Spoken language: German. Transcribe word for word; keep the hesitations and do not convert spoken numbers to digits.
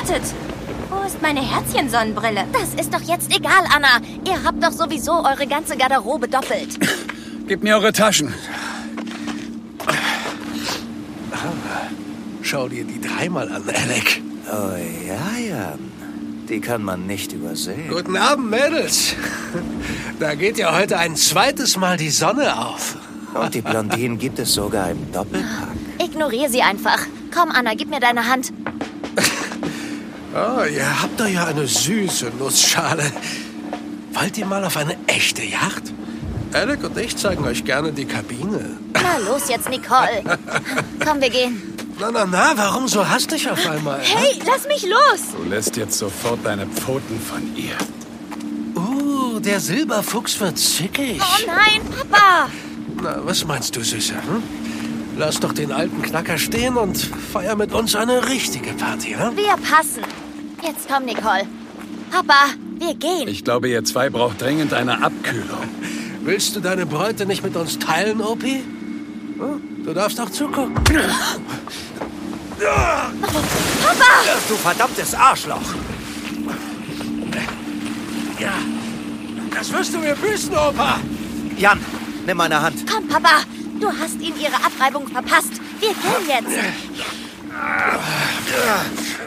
wartet. Wo ist meine Herzchensonnenbrille? Das ist doch jetzt egal, Anna. Ihr habt doch sowieso eure ganze Garderobe doppelt. Gebt mir eure Taschen. Schau dir die dreimal an, Alec. Oh ja, Jan. Die kann man nicht übersehen. Guten Abend, Mädels. Da geht ja heute ein zweites Mal die Sonne auf. Und die Blondinen gibt es sogar im Doppelpack. Ignoriere sie einfach. Komm, Anna, gib mir deine Hand. Oh, ihr habt doch ja eine süße Nussschale. Wollt ihr mal auf eine echte Yacht? Alec und ich zeigen euch gerne die Kabine. Na los jetzt, Nicole. Komm, wir gehen. Na, na, na, warum so hastig auf einmal? Hey, lass mich los! Du lässt jetzt sofort deine Pfoten von ihr. Uh, der Silberfuchs wird zickig. Oh nein, Papa! Na, was meinst du, Süße? Hm? Lass doch den alten Knacker stehen und feier mit uns eine richtige Party, hm? Wir passen. Jetzt komm, Nicole. Papa, wir gehen. Ich glaube, ihr zwei braucht dringend eine Abkühlung. Willst du deine Beute nicht mit uns teilen, Opi? Hm? Du darfst auch zugucken. Papa! Du verdammtes Arschloch! Ja, das wirst du mir büßen, Opa. Jan, nimm meine Hand. Komm, Papa. Du hast ihnen ihre Abreibung verpasst. Wir gehen jetzt.